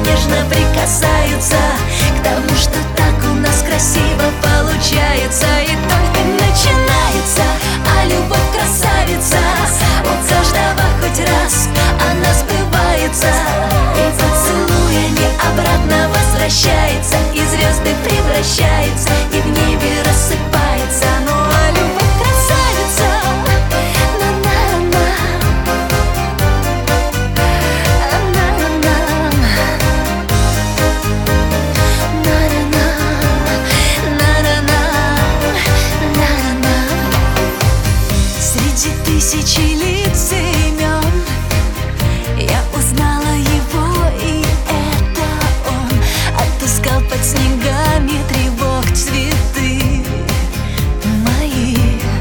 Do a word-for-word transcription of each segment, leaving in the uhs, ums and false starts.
нежно прикасаются к тому, что так у нас красиво получается. И только начинается, а любовь красавица у каждого хоть раз она сбывается. И поцелуями обратно возвращается, и звезды превращается, и в небе рассыпается. Ну а любовь красавица, на-на-на, на-на-на, на-на-на, на-на-на, на-на-на. Среди тысячи лиц и имен я узнала его, и это он. Отыскал под снегами тревог цветы мои.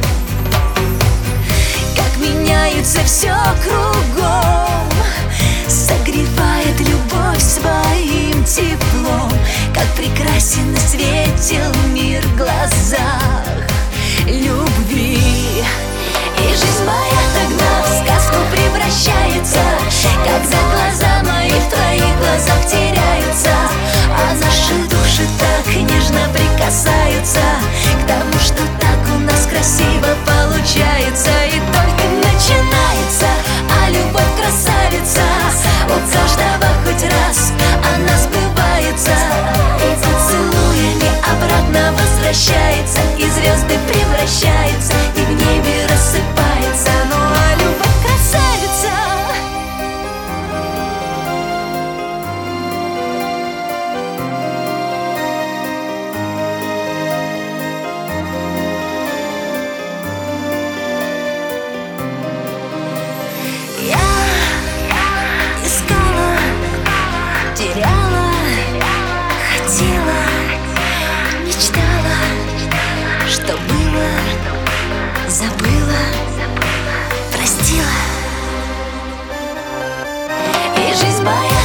Как меняется все кругом, согревает любовь своим теплом. Как прекрасен и светел мир в глазах любви. И жизнь моя тогда в сказку превращается, как за глаза мои в твоих глазах теряются. А наши души так нежно прикасаются к тому, что так у нас красиво получается. И только начинается, а любовь красавица у каждого хоть раз она сбывается. И поцелуями обратно возвращается, и звезды превращаются, и в небе рассыпается. Ну а любовь красавица, теряла, хотела, мечтала, что было, забыла, простила. И жизнь моя